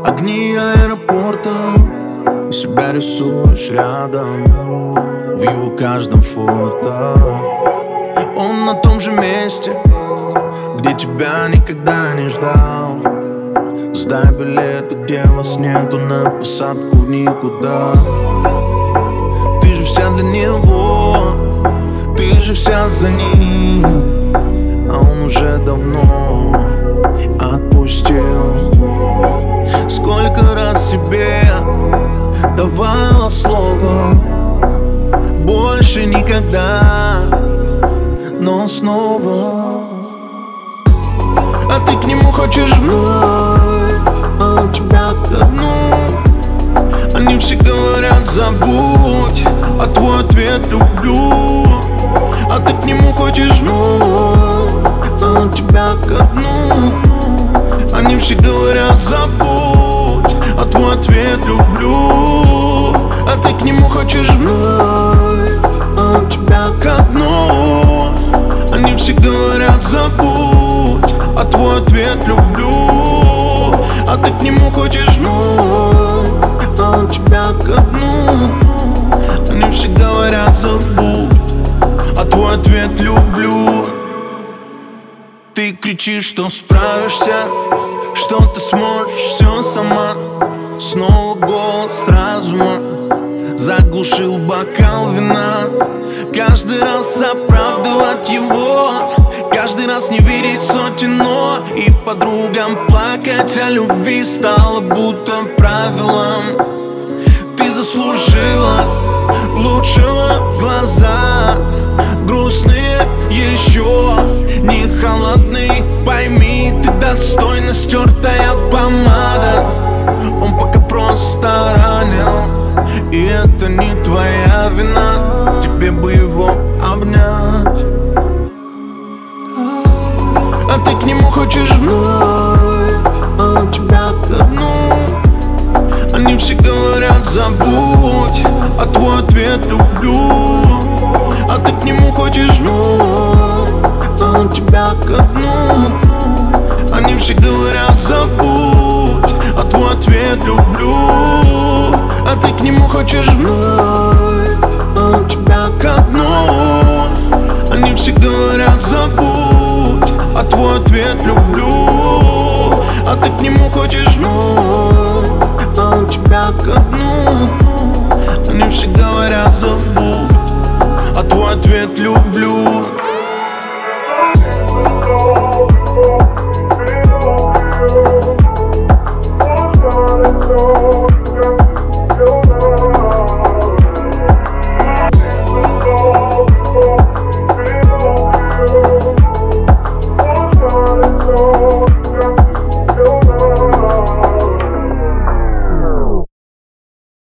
Огни аэропорта, и себя рисуешь рядом в его каждом фото. Он на том же месте, где тебя никогда не ждал. Сдай билеты, где вас нету, на посадку в никуда. Ты же вся для него, ты же вся за ним, а он уже давно отпустил. Сколько раз себе давала слово больше никогда, но снова. А ты к нему хочешь вновь, а он тебя ко дну. Они все говорят забудь, а твой ответ люблю. А ты к нему хочешь вновь, а он тебя ко дну. Они все говорят забудь, а твой ответ люблю. А ты к нему хочешь вновь, а он тебя ко дну. Они все говорят забудь, а твой ответ люблю. А ты к нему хочешь вновь, а он тебя ко дну. Они все говорят забудь, а твой ответ люблю. Ты кричишь, что справишься, что ты сможешь все сама. Снова голос разума заглушил бокал вина. Каждый раз оправдывать его, каждый раз не верить сотен «но». И подругам плакать о любви стало будто правилом. Ты заслужила лучшего в глазах, грустные еще не холодный. Пойми, ты достойна, стертая помада. Он пока просто ранил, и это не твоя вина. Тебе бы его обнять. А ты к нему хочешь вновь, а он тебя ко дну. Они все говорят забудь, а твой ответ люблю. А ты к нему хочешь вновь, а он тебя ко дну. Они все говорят забудь, а твой ответ люблю. А ты к нему хочешь вновь, а он тебя ко дну. Они все говорят забудь, а твой ответ люблю. А ты к нему хочешь вновь, а он тебя ко дну. Они все говорят забудь, а твой ответ люблю.